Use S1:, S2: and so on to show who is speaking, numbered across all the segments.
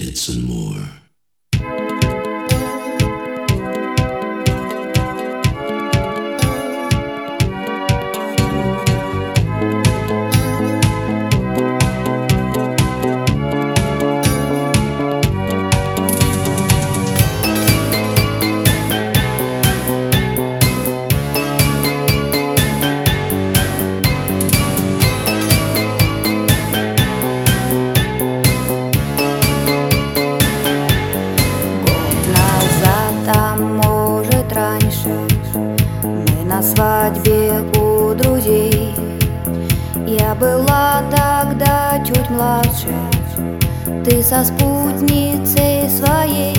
S1: minutes and more.
S2: Мы на свадьбе у друзей. Я была тогда чуть младше, ты со спутницей своей.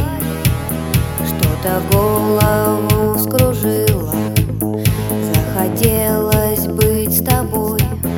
S2: Что-то голову вскружило, захотелось быть с тобой.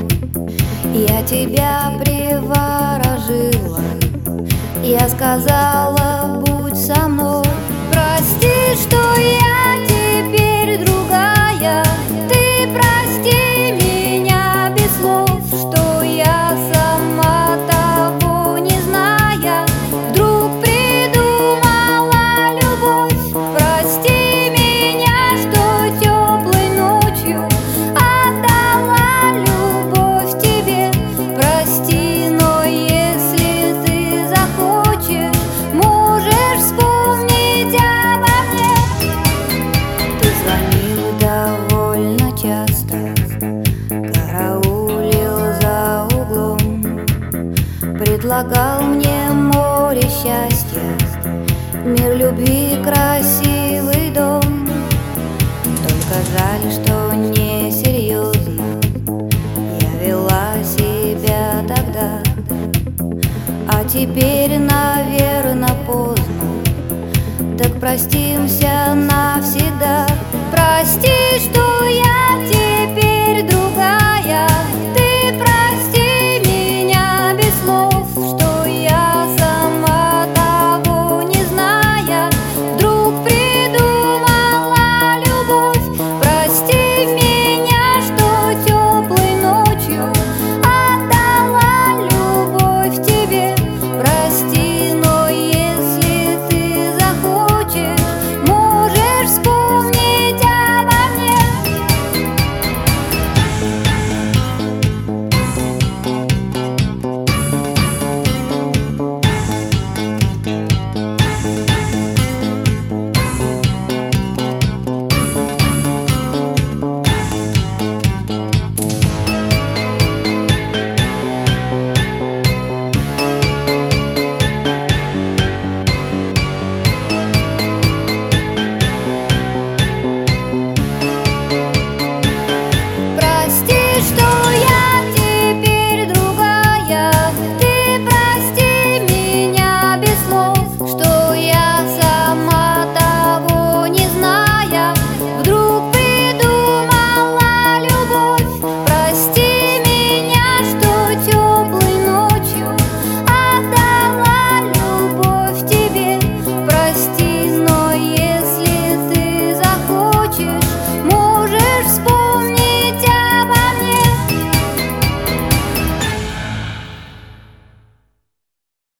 S2: Я тебя приворожила, я сказала, будь со мной. Прости, что я теперь другая, ты прости меня без слов, что я сама того не зная вдруг придумала любовь. Прости меня, что теплой ночью отдала любовь тебе. Прости, но если ты захочешь, можешь вспомнить обо мне. Ты звонил довольно часто, караулил за углом, предлагал мне море счастья, мир любви, красивый дом. Только жаль, что несерьезно я вела себя тогда, а теперь, наверно, поздно. Так простимся навсегда. Прости, что я